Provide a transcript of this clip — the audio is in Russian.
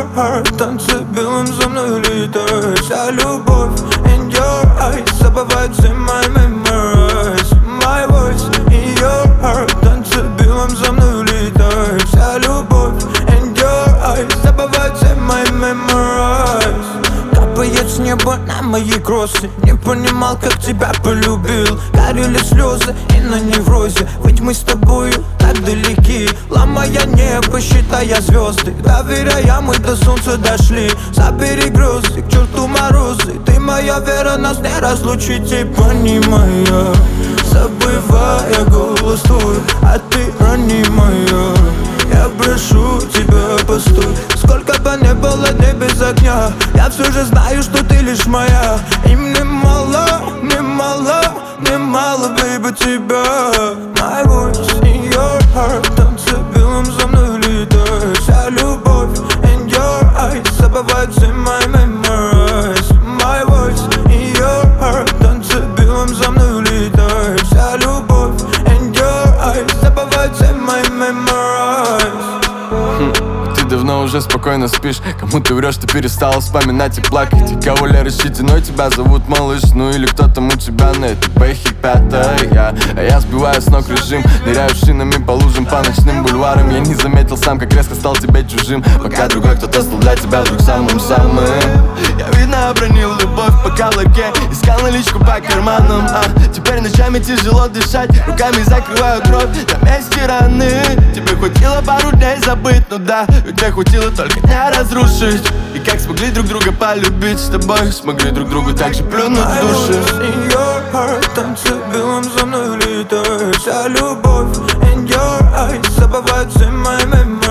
heart, танцы белым за мной летают. Вся любовь in your eyes, забывает все мои memories. My voice in your heart, танцы белым за мной летают. Вся любовь in your eyes, забывает все мои memories. Капает с неба на мои кроссы. Не понимал, как тебя полюбил. Горели слезы и на неврозе. Ведь мы с тобою так далеки, ломая небо, считая звезды. Доверяя, мы до солнца дошли. Забери грозы, к черту морозы. Ты моя вера, нас не разлучить. И понимая, забывая голос твой, а ты ранимая. Я прошу тебя, постой. Сколько бы не было дней без огня, я все же знаю, что ты лишь моя. И мне мало, мне мало, мне мало, baby, тебя. My voice in your heart, танцы белым за мной летают. Вся любовь in your eyes, забывает все мои memories. My voice in your heart, танцы белым за мной летают. Вся любовь in your eyes, забывает все мои memories. Ты давно уже спокойно спишь. Кому ты врешь, ты перестала вспоминать и плакать. И кого ли рассчитанной тебя зовут малыш. Ну или кто там у тебя на этой бэхе пятая. А я сбиваю с ног режим, ныряю шинами по лужам, по ночным бульварам. Я не заметил сам, как резко стал тебе чужим. Пока другой кто-то стал для тебя вдруг самым-самым. Я, видно, обронил любовь по каблуке, искал наличку по карманам. Теперь ночами тяжело дышать, руками закрываю кровь на месте раны. Тебе хватило пару дней забыть, ну да, ведь мне хватило только не разрушить. И как смогли друг друга полюбить с тобой, смогли друг другу так же плюнуть в души. In your heart, танцы белым за мной летают. Вся любовь in your eyes, забывает все мои memories.